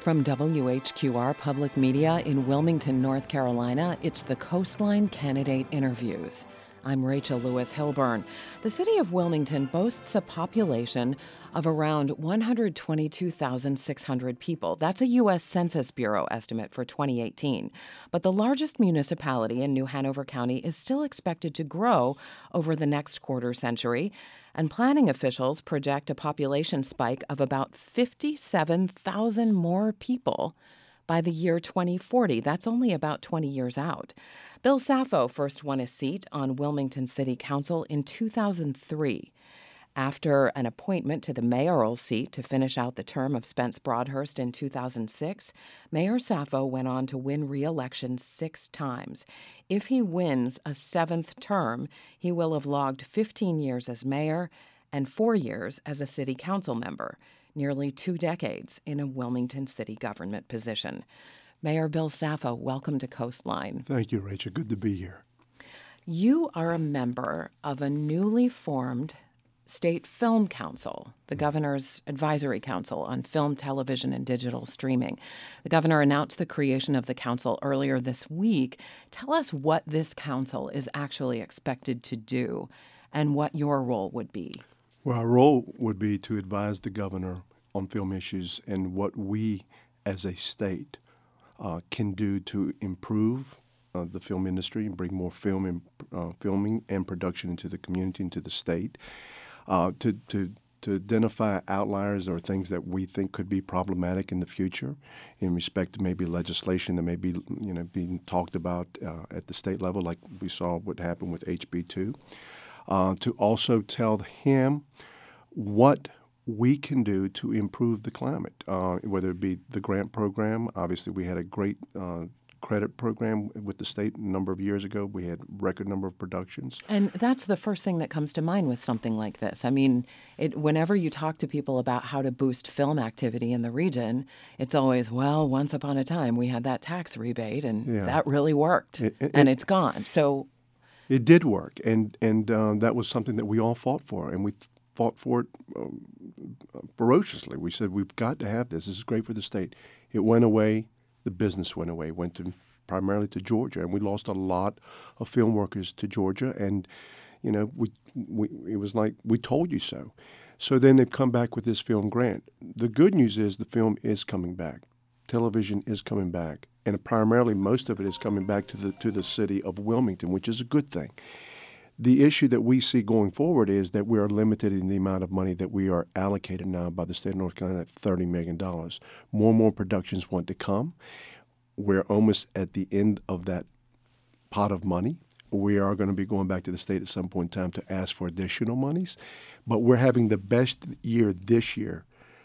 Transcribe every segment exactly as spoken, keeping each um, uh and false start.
From W H Q R Public Media in Wilmington, North Carolina, it's the Coastline Candidate Interviews. I'm Rachel Lewis Hilburn. The city of Wilmington boasts a population of around one hundred twenty-two thousand six hundred people. That's a U S Census Bureau estimate for twenty eighteen. But the largest municipality in New Hanover County is still expected to grow over the next quarter century. And planning officials project a population spike of about fifty-seven thousand more people by the year twenty forty. That's only about twenty years out. Bill Saffo first won a seat on Wilmington City Council in two thousand three. After an appointment to the mayoral seat to finish out the term of Spence Broadhurst in two thousand six, Mayor Saffo went on to win re-election six times. If he wins a seventh term, he will have logged fifteen years as mayor and four years as a city council member, nearly two decades in a Wilmington city government position. Mayor Bill Saffo, welcome to Coastline. Thank you, Rachel. Good to be here. You are a member of a newly formed State Film Council, the Governor's Advisory Council on Film, Television, and Digital Streaming. The governor announced the creation of the council earlier this week. Tell us what this council is actually expected to do and what your role would be. Well, our role would be to advise the governor on film issues and what we as a state uh, can do to improve uh, the film industry and bring more film and uh, filming and production into the community, into the state. Uh, to, to to identify outliers or things that we think could be problematic in the future in respect to maybe legislation that may be you know being talked about uh, at the state level, like we saw what happened with H B two. Uh, to also tell him what we can do to improve the climate, uh, whether it be the grant program. Obviously, we had a great uh, credit program with the state a number of years ago. We had record number of productions. And that's the first thing that comes to mind with something like this. I mean, it, whenever you talk to people about how to boost film activity in the region, it's always, well, once upon a time we had that tax rebate and yeah. that really worked it, it, and it's gone. So it did work, and, and uh, that was something that we all fought for, and we th- fought for it um, ferociously. We said, we've got to have this. This is great for the state. It went away. The business went away, went to primarily to Georgia, and we lost a lot of film workers to Georgia. And you know, we, we it was like we told you so. So then they've come back with this film grant. The good news is the film is coming back, television is coming back, and primarily most of it is coming back to the to the city of Wilmington, which is a good thing. The issue that we see going forward is that we are limited in the amount of money that we are allocated now by the state of North Carolina at thirty million dollars. More and more productions want to come. We're almost at the end of that pot of money. We are going to be going back to the state at some point in time to ask for additional monies. But we're having the best year this year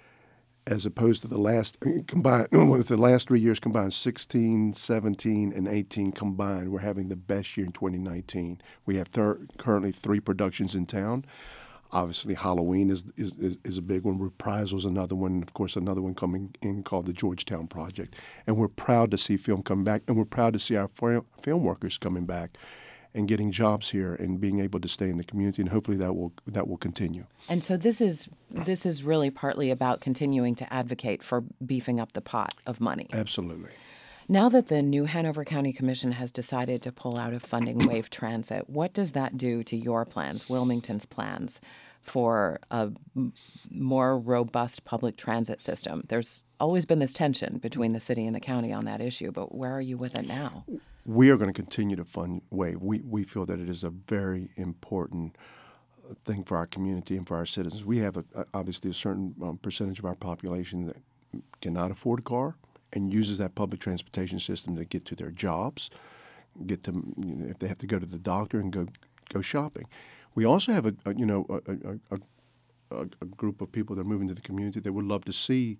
as opposed to the last combined, with the last three years combined, sixteen, seventeen, and eighteen combined. We're having the best year in twenty nineteen. We have thir- currently three productions in town. Obviously, Halloween is, is is is a big one. Reprisal is another one. And of course, another one coming in called the Georgetown Project. And we're proud to see film come back, and we're proud to see our film workers coming back and getting jobs here and being able to stay in the community, and hopefully that will that will continue. And so this is this is really partly about continuing to advocate for beefing up the pot of money. Absolutely. Now that the New Hanover County Commission has decided to pull out of funding Wave Transit, what does that do to your plans, Wilmington's plans, for a m- more robust public transit system? There's always been this tension between the city and the county on that issue, but where are you with it now? We are going to continue to fund WAVE. We we feel that it is a very important thing for our community and for our citizens. We have a, obviously a certain um, percentage of our population that cannot afford a car and uses that public transportation system to get to their jobs, get to you know, if they have to go to the doctor and go go shopping. We also have a, a you know a, a, a, a group of people that are moving to the community that would love to see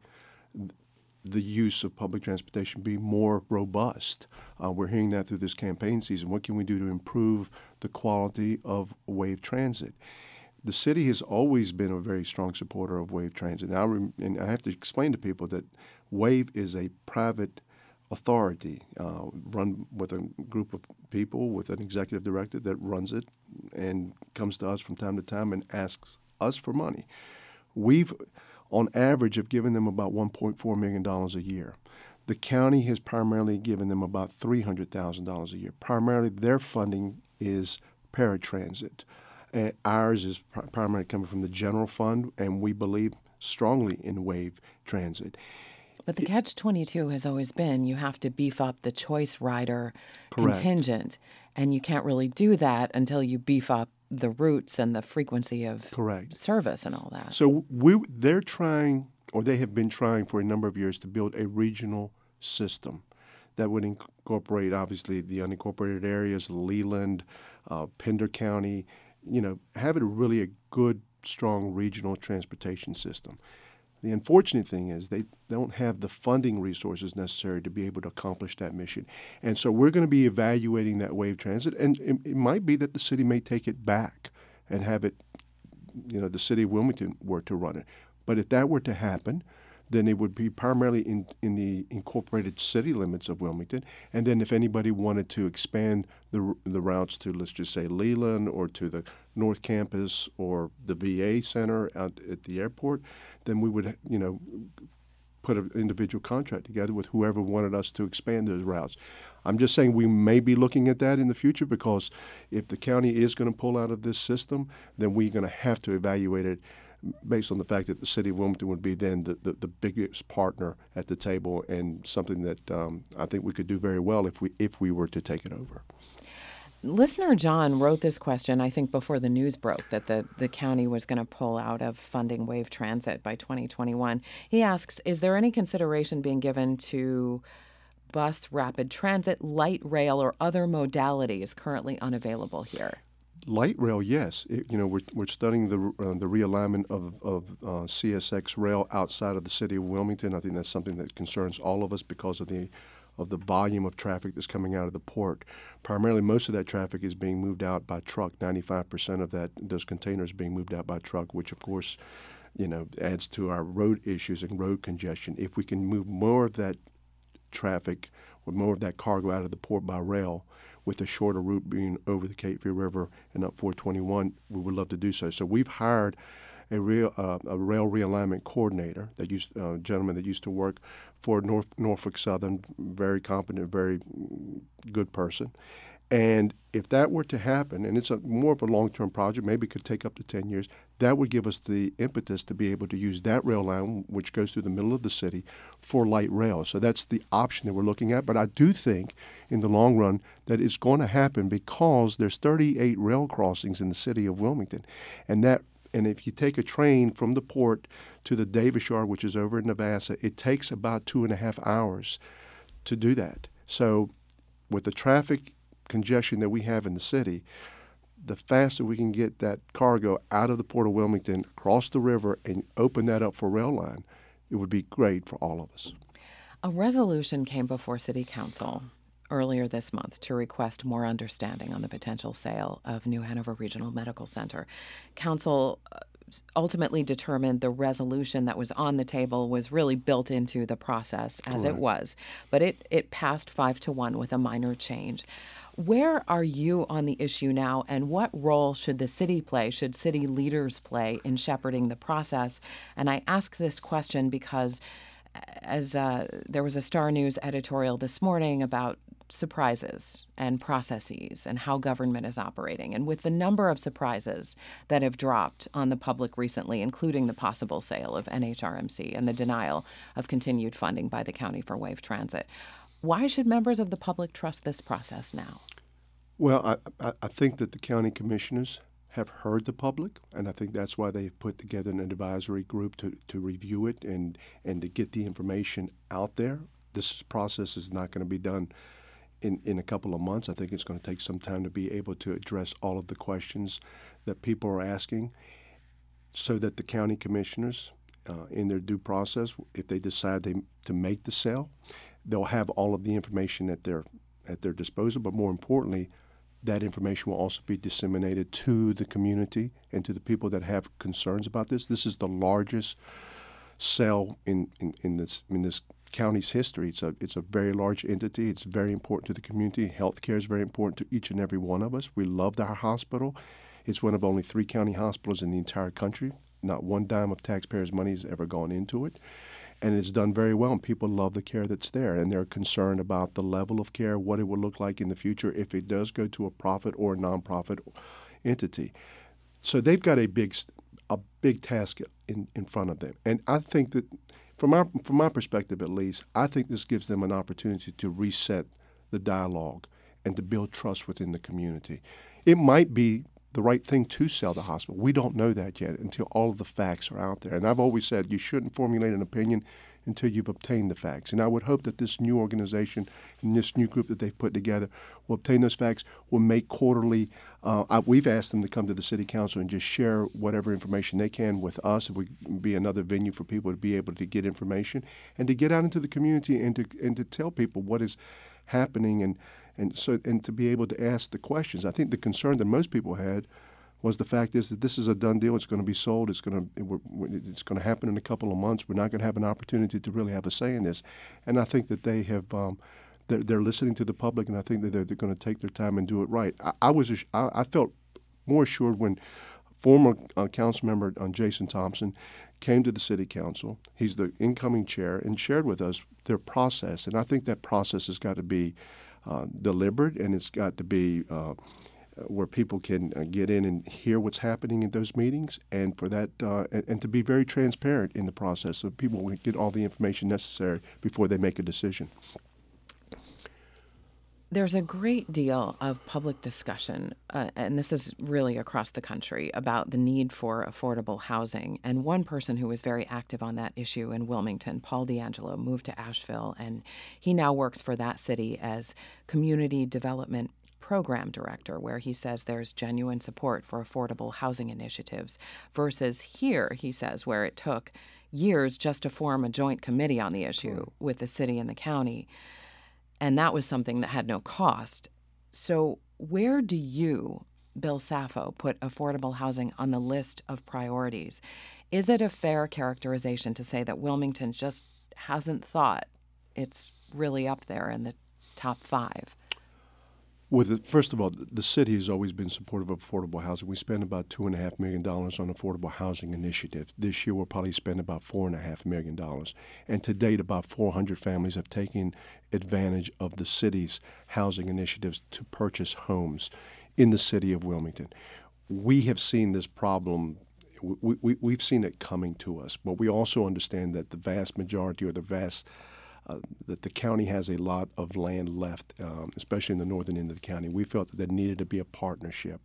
the use of public transportation be more robust. Uh, we're hearing that through this campaign season. What can we do to improve the quality of Wave Transit? The city has always been a very strong supporter of Wave Transit. And I, rem- and I have to explain to people that Wave is a private authority uh, run with a group of people with an executive director that runs it and comes to us from time to time and asks us for money. We've on average, have given them about one point four million dollars a year. The county has primarily given them about three hundred thousand dollars a year. Primarily, their funding is paratransit. And ours is pr- primarily coming from the general fund, and we believe strongly in wave transit. But the catch twenty-two has always been you have to beef up the choice rider Correct. contingent, and you can't really do that until you beef up the routes and the frequency of Correct. service and all that. So we, they're trying, or they have been trying for a number of years to build a regional system that would incorporate, obviously, the unincorporated areas, Leland, uh, Pender County, you know, have it really a good, strong regional transportation system. The unfortunate thing is they don't have the funding resources necessary to be able to accomplish that mission. And so we're going to be evaluating that wave transit, and it, it might be that the city may take it back and have it, you know, the city of Wilmington were to run it. But if that were to happen, then it would be primarily in, in the incorporated city limits of Wilmington. And then if anybody wanted to expand the the routes to, let's just say, Leland or to the North Campus or the V A Center out at the airport, then we would, you know, put an individual contract together with whoever wanted us to expand those routes. I'm just saying we may be looking at that in the future, because if the county is going to pull out of this system, then we're going to have to evaluate it based on the fact that the city of Wilmington would be then the, the, the biggest partner at the table, and something that um, I think we could do very well if we if we were to take it over. Listener John wrote this question, I think, before the news broke that the, the county was going to pull out of funding Wave Transit by twenty twenty-one. He asks, is there any consideration being given to bus, rapid transit, light rail, or other modalities currently unavailable here? Light rail, yes. It, you know, we're, we're studying the uh, the realignment of, of uh, C S X rail outside of the city of Wilmington. I think that's something that concerns all of us because of the of the volume of traffic that's coming out of the port. Primarily, most of that traffic is being moved out by truck. ninety-five percent of that, those containers being moved out by truck, which, of course, you know, adds to our road issues and road congestion. If we can move more of that traffic or more of that cargo out of the port by rail, with a shorter route being over the Cape Fear River and up four twenty-one, we would love to do so. So we've hired a rail, uh, a rail realignment coordinator, that used, uh, gentleman that used to work for North, Norfolk Southern, very competent, very good person. And if that were to happen, and it's a more of a long-term project, maybe it could take up to ten years, that would give us the impetus to be able to use that rail line, which goes through the middle of the city, for light rail. So that's the option that we're looking at. But I do think in the long run that it's going to happen, because there's thirty-eight rail crossings in the city of Wilmington. And that and if you take a train from the port to the Davis Yard, which is over in Navassa, it takes about two and a half hours to do that. So with the traffic congestion that we have in the city, the faster we can get that cargo out of the Port of Wilmington, across the river, and open that up for rail line, it would be great for all of us. A resolution came before City Council earlier this month to request more understanding on the potential sale of New Hanover Regional Medical Center. Council ultimately determined the resolution that was on the table was really built into the process as Correct. It was, but it, it passed five to one with a minor change. Where are you on the issue now, and what role should the city play, should city leaders play in shepherding the process? And I ask this question because as uh, there was a Star News editorial this morning about surprises and processes and how government is operating. And with the number of surprises that have dropped on the public recently, including the possible sale of N H R M C and the denial of continued funding by the county for Wave Transit, why should members of the public trust this process now? Well, I, I think that the county commissioners have heard the public, and I think that's why they've put together an advisory group to, to review it and, and to get the information out there. This process is not going to be done in, in a couple of months. I think it's going to take some time to be able to address all of the questions that people are asking, so that the county commissioners, uh, in their due process, if they decide they, to make the sale, they'll have all of the information at their at their disposal. But more importantly, that information will also be disseminated to the community and to the people that have concerns about this. This is the largest sale in, in, in this in this county's history. It's a it's a very large entity. It's very important to the community. Healthcare is very important to each and every one of us. We love our hospital. It's one of only three county hospitals in the entire country Not one dime of taxpayers' money has ever gone into it. And it's done very well, and people love the care that's there, and they're concerned about the level of care, what it will look like in the future if it does go to a profit or a nonprofit entity. So they've got a big a big task in, in front of them. And I think that, from our from my perspective at least, I think this gives them an opportunity to reset the dialogue and to build trust within the community. It might be the right thing to sell the hospital. We don't know that yet until all of the facts are out there. And I've always said you shouldn't formulate an opinion until you've obtained the facts. And I would hope that this new organization and this new group that they've put together will obtain those facts, will make quarterly. Uh, I, we've asked them to come to the city council and just share whatever information they can with us. It would be another venue for people to be able to get information and to get out into the community and to and to tell people what is happening and and so and to be able to ask the questions. I think the concern that most people had was the fact is that this is a done deal. It's going to be sold. It's going to it's going to happen in a couple of months. We're not going to have an opportunity to really have a say in this. And I think that they have um, they're, they're listening to the public, and I think that they're, they're going to take their time and do it right. I, I was I, I felt more assured when former uh, council member uh, Jason Thompson came to the city council. He's the incoming chair and shared with us their process. And I think that process has got to be uh, deliberate, and it's got to be uh, where people can uh, get in and hear what's happening in those meetings, and for that, uh, and, and to be very transparent in the process so people will get all the information necessary before they make a decision. There's a great deal of public discussion, uh, and this is really across the country, about the need for affordable housing. And one person who was very active on that issue in Wilmington, Paul D'Angelo, moved to Asheville, and he now works for that city as community development program director, where he says there's genuine support for affordable housing initiatives, versus here, he says, where it took years just to form a joint committee on the issue sure. with the city and the county. And that was something that had no cost. So where do you, Bill Saffo, put affordable housing on the list of priorities? Is it a fair characterization to say that Wilmington just hasn't thought it's really up there in the top five? With the, first of all, the city has always been supportive of affordable housing. We spend about two and a half million dollars on affordable housing initiatives. This year, we'll probably spend about four and a half million dollars. And to date, about four hundred families have taken advantage of the city's housing initiatives to purchase homes in the city of Wilmington. We have seen this problem. We, we, we've seen it coming to us, but we also understand that the vast majority or the vast Uh, that the county has a lot of land left, um, especially in the northern end of the county. We felt that there needed to be a partnership.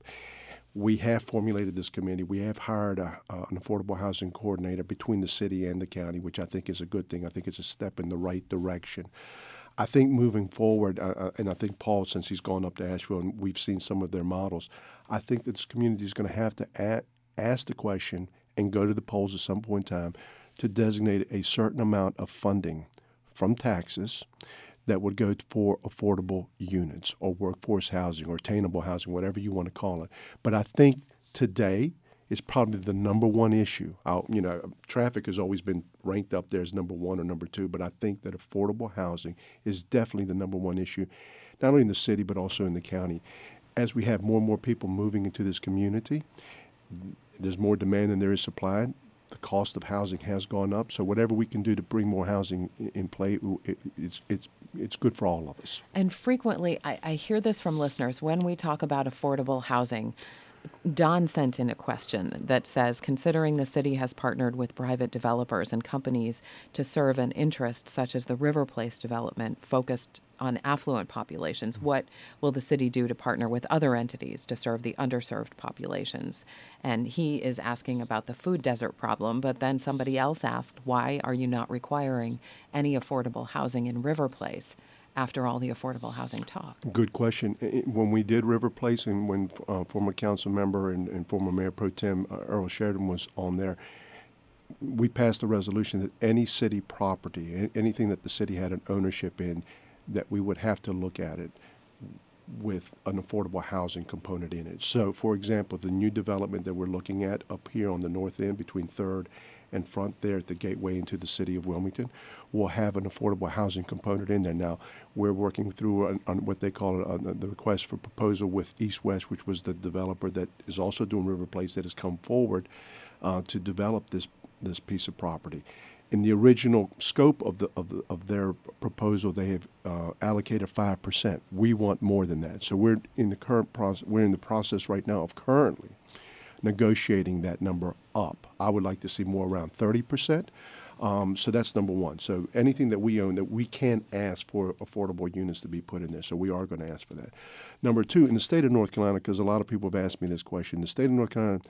We have formulated this committee. We have hired a, uh, an affordable housing coordinator between the city and the county, which I think is a good thing. I think it's a step in the right direction. I think moving forward, uh, and I think Paul, since he's gone up to Asheville and we've seen some of their models, I think that this community is going to have to a- ask the question and go to the polls at some point in time to designate a certain amount of funding from taxes that would go for affordable units or workforce housing or attainable housing, whatever you want to call it. But I think today is probably the number one issue. I'll, you know, traffic has always been ranked up there as number one or number two, but I think that affordable housing is definitely the number one issue, not only in the city but also in the county. As we have more and more people moving into this community, there's more demand than there is supply. The cost of housing has gone up, so whatever we can do to bring more housing in play, it, it's it's it's good for all of us. And frequently, I, I hear this from listeners when we talk about affordable housing. Don sent in a question that says, considering the city has partnered with private developers and companies to serve an interest such as the River Place development focused on affluent populations, what will the city do to partner with other entities to serve the underserved populations? And he is asking about the food desert problem, but then somebody else asked, why are you not requiring any affordable housing in River Place after all the affordable housing talk? Good question. When we did River Place and when uh, former council member and, and former Mayor Pro Tem uh, Earl Sheridan was on there, we passed a resolution that any city property, anything that the city had an ownership in, that we would have to look at it with an affordable housing component in it. So, for example, the new development that we're looking at up here on the north end between third and front there at the gateway into the city of Wilmington will have an affordable housing component in there. Now, we're working through on, on what they call uh, the request for proposal with East West, which was the developer that is also doing River Place, that has come forward uh, to develop this this piece of property. In the original scope of the of, the, of their proposal, they have uh, allocated five percent. We want more than that. So we're in the current process. We're in the process right now of currently negotiating that number up. I would like to see more around thirty percent. Um, so that's number one. So anything that we own, that we can ask for affordable units to be put in there. So we are going to ask for that. Number two, in the state of North Carolina, because a lot of people have asked me this question, the state of North Carolina,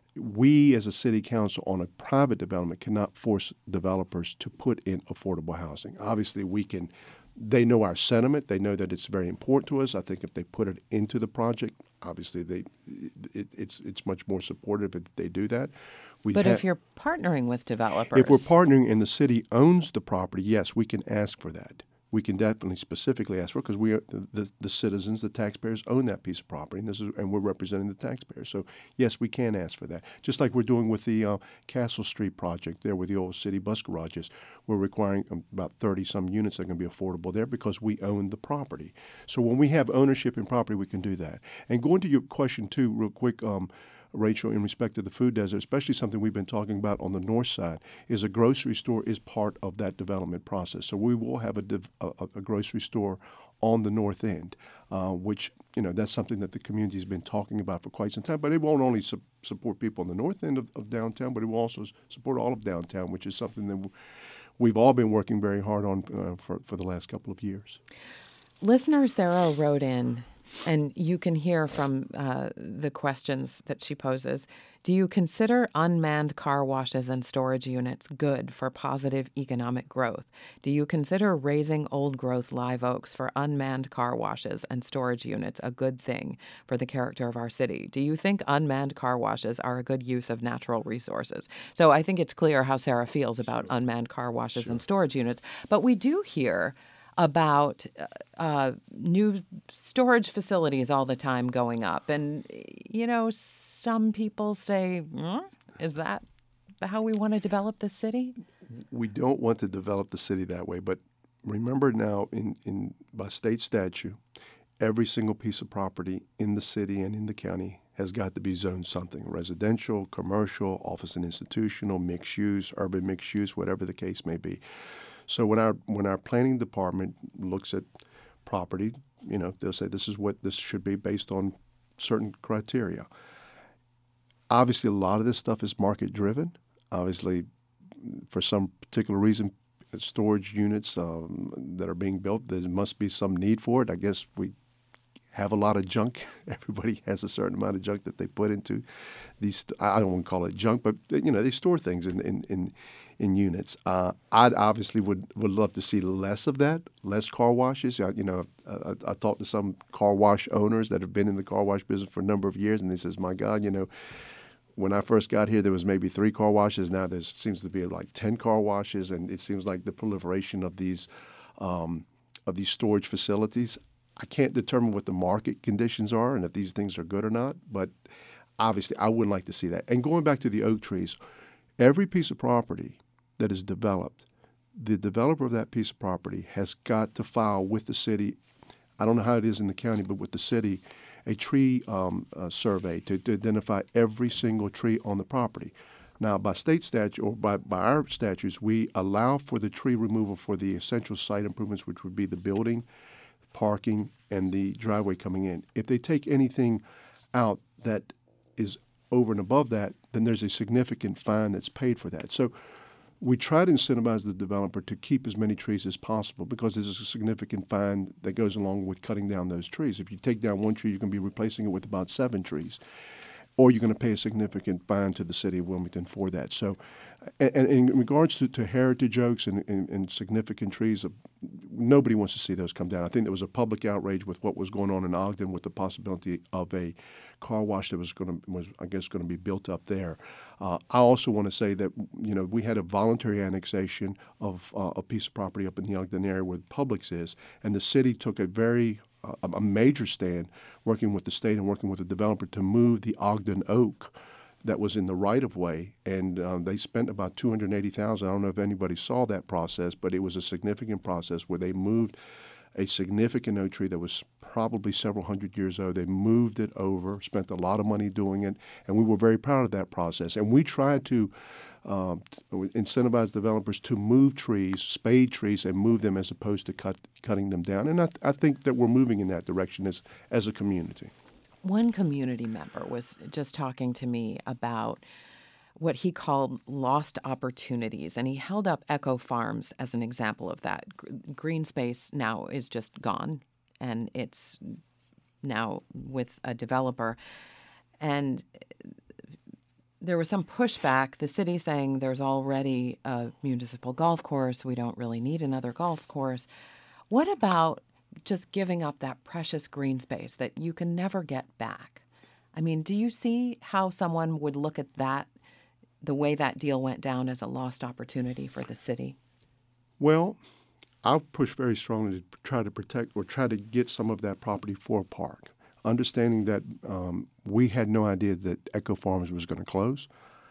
we as a city council on a private development cannot force developers to put in affordable housing. Obviously, we can. They know our sentiment. They know that it's very important to us. I think if they put it into the project, obviously they, it, it's it's much more supportive if they do that. We but ha- if you're partnering with developers, if we're partnering and the city owns the property, yes, we can ask for that. We can definitely specifically ask for it because we are the, the, the citizens, the taxpayers own that piece of property, and this is and we're representing the taxpayers. So yes, we can ask for that. Just like we're doing with the uh, Castle Street project there, with the old city bus garages, we're requiring um, about thirty some units that are going to be affordable there because we own the property. So when we have ownership in property, we can do that. And going to your question too, real quick. Um, Rachel, in respect to the food desert, especially something we've been talking about on the north side, is a grocery store is part of that development process. So we will have a, div- a, a grocery store on the north end, uh, which, you know, that's something that the community has been talking about for quite some time. But it won't only su- support people on the north end of, of downtown, but it will also support all of downtown, which is something that w- we've all been working very hard on uh, for, for the last couple of years. Listener Sarah wrote in, and you can hear from uh, the questions that she poses. Do you consider unmanned car washes and storage units good for positive economic growth? Do you consider raising old-growth live oaks for unmanned car washes and storage units a good thing for the character of our city? Do you think unmanned car washes are a good use of natural resources? So I think it's clear how Sarah feels about sure. unmanned car washes sure. and storage units. But we do hear about uh, new storage facilities all the time going up. And, you know, some people say, mm, is that how we want to develop the city? We don't want to develop the city that way. But remember now, in, in by state statute, every single piece of property in the city and in the county has got to be zoned something: residential, commercial, office and institutional, mixed use, urban mixed use, whatever the case may be. So when our when our planning department looks at property, you know, they'll say this is what this should be based on certain criteria. Obviously, a lot of this stuff is market driven. Obviously, for some particular reason, storage units um, that are being built, there must be some need for it. I guess we have a lot of junk. Everybody has a certain amount of junk that they put into these. I don't want to call it junk, but you know, they store things in in in, in units. Uh, I obviously would, would love to see less of that, less car washes. I, you know, I, I talked to some car wash owners that have been in the car wash business for a number of years, and they says, "My God, you know, when I first got here, there was maybe three car washes. Now there seems to be like ten car washes, and it seems like the proliferation of these um, of these storage facilities." I can't determine what the market conditions are and if these things are good or not, but obviously I wouldn't like to see that. And going back to the oak trees, every piece of property that is developed, the developer of that piece of property has got to file with the city, I don't know how it is in the county, but with the city, a tree um, uh, survey to, to identify every single tree on the property. Now, by state statute or by, by our statutes, we allow for the tree removal for the essential site improvements, which would be the building, parking, and the driveway coming in. If they take anything out that is over and above that, then there's a significant fine that's paid for that. So we try to incentivize the developer to keep as many trees as possible because there's a significant fine that goes along with cutting down those trees. If you take down one tree, you're going to be replacing it with about seven trees. Or you're going to pay a significant fine to the city of Wilmington for that. So, and, and in regards to, to heritage oaks and, and, and significant trees, uh, nobody wants to see those come down. I think there was a public outrage with what was going on in Ogden with the possibility of a car wash that was going to was I guess going to be built up there. Uh, I also want to say that you know we had a voluntary annexation of uh, a piece of property up in the Ogden area where Publix is, and the city took a very uh, a major stand working with the state and working with the developer to move the Ogden oak that was in the right-of-way, and um, they spent about two hundred eighty thousand dollars. I don't know if anybody saw that process, but it was a significant process where they moved a significant oak tree that was probably several hundred years old. They moved it over, spent a lot of money doing it, and we were very proud of that process. And we tried to um, incentivize developers to move trees, spade trees, and move them as opposed to cut, cutting them down. And I, th- I think that we're moving in that direction as, as a community. One community member was just talking to me about what he called lost opportunities, and he held up Echo Farms as an example of that. Green space now is just gone, and it's now with a developer. And there was some pushback, the city saying there's already a municipal golf course, we don't really need another golf course. What about just giving up that precious green space that you can never get back? I mean, do you see how someone would look at that, the way that deal went down, as a lost opportunity for the city? Well, I've pushed very strongly to try to protect or try to get some of that property for a park, understanding that um, we had no idea that Echo Farms was going to close.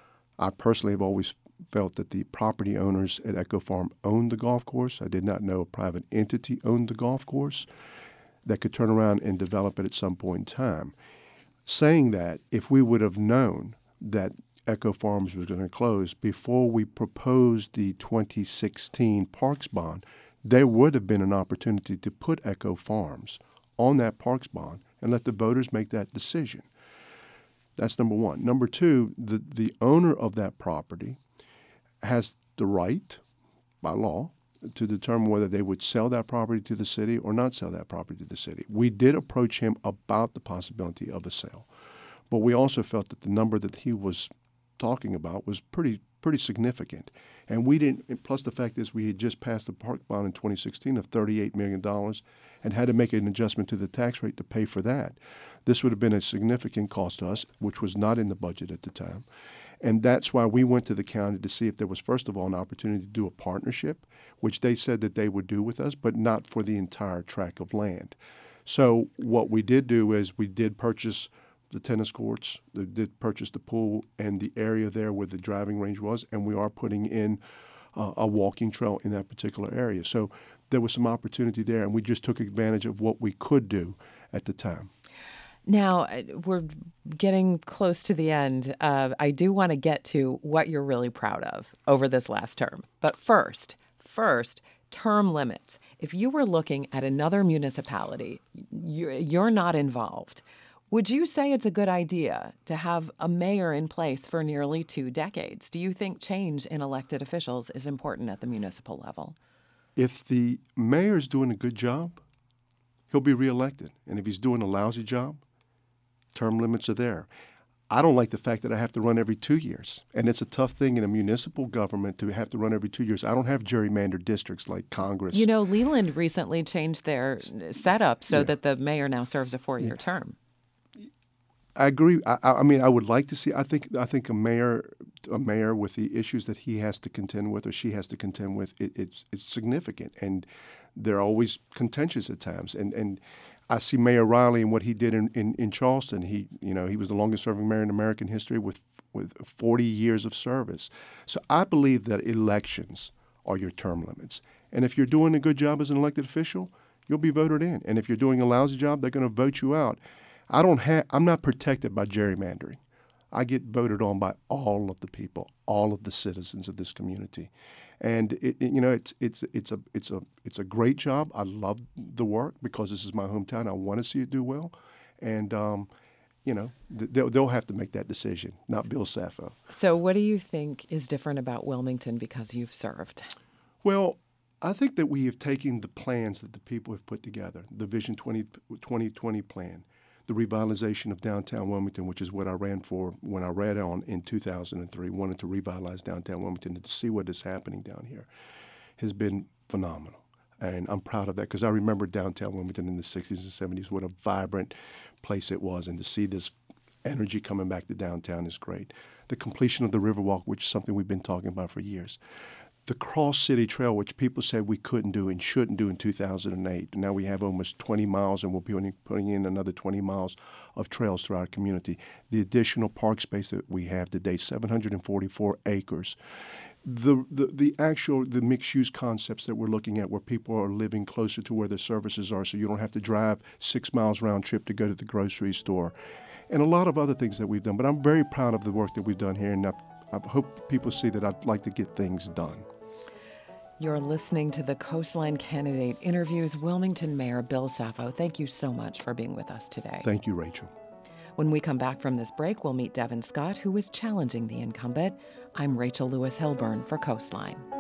I personally have always felt that the property owners at Echo Farm owned the golf course. I did not know a private entity owned the golf course that could turn around and develop it at some point in time. Saying that, if we would have known that Echo Farms was going to close before we proposed the twenty sixteen Parks Bond, there would have been an opportunity to put Echo Farms on that Parks Bond and let the voters make that decision. That's number one. Number two, the, the owner of that property has the right, by law, to determine whether they would sell that property to the city or not sell that property to the city. We did approach him about the possibility of a sale, but we also felt that the number that he was talking about was pretty pretty significant. And we didn't, plus the fact is we had just passed the park bond in twenty sixteen of thirty-eight million dollars and had to make an adjustment to the tax rate to pay for that. This would have been a significant cost to us, which was not in the budget at the time. And that's why we went to the county to see if there was, first of all, an opportunity to do a partnership, which they said that they would do with us, but not for the entire tract of land. So what we did do is we did purchase the tennis courts, they did purchase the pool and the area there where the driving range was, and we are putting in uh, a walking trail in that particular area. So there was some opportunity there, and we just took advantage of what we could do at the time. Now, we're getting close to the end. Uh, I do want to get to what you're really proud of over this last term. But first, first, term limits. If you were looking at another municipality, you're, you're not involved. Would you say it's a good idea to have a mayor in place for nearly two decades? Do you think change in elected officials is important at the municipal level? If the mayor's doing a good job, he'll be reelected. And if he's doing a lousy job, term limits are there. I don't like the fact that I have to run every two years. And it's a tough thing in a municipal government to have to run every two years. I don't have gerrymandered districts like Congress. You know, Leland recently changed their setup so yeah. that the mayor now serves a four-year yeah. term. I agree. I, I mean, I would like to see. I think. I think a mayor, a mayor with the issues that he has to contend with or she has to contend with, it, it's it's significant, and they're always contentious at times. And and I see Mayor Riley and what he did in, in, in Charleston. He you know he was the longest serving mayor in American history with with forty years of service. So I believe that elections are your term limits, and if you're doing a good job as an elected official, you'll be voted in. And if you're doing a lousy job, they're going to vote you out. I don't have. I'm not protected by gerrymandering. I get voted on by all of the people, all of the citizens of this community, and it, it, you know it's it's it's a it's a it's a great job. I love the work because this is my hometown. I want to see it do well, and um, you know they'll they'll have to make that decision, not Bill Sappho. So, what do you think is different about Wilmington because you've served? Well, I think that we have taken the plans that the people have put together, the Vision twenty twenty plan. The revitalization of downtown Wilmington, which is what I ran for when I ran on in two thousand three, wanted to revitalize downtown Wilmington and to see what is happening down here, has been phenomenal. And I'm proud of that because I remember downtown Wilmington in the sixties and seventies, what a vibrant place it was. And to see this energy coming back to downtown is great. The completion of the Riverwalk, which is something we've been talking about for years. The Cross City Trail, which people said we couldn't do and shouldn't do in two thousand eight. Now we have almost twenty miles, and we'll be putting, putting in another twenty miles of trails throughout our community. The additional park space that we have today, seven hundred forty-four acres. The, the, the actual, the mixed-use concepts that we're looking at where people are living closer to where the services are so you don't have to drive six miles round trip to go to the grocery store. And a lot of other things that we've done. But I'm very proud of the work that we've done here, and I, I hope people see that I'd like to get things done. You're listening to the Coastline Candidate Interviews. Wilmington Mayor Bill Saffo, thank you so much for being with us today. Thank you, Rachel. When we come back from this break, we'll meet Devin Scott, who is challenging the incumbent. I'm Rachel Lewis Hilburn for Coastline.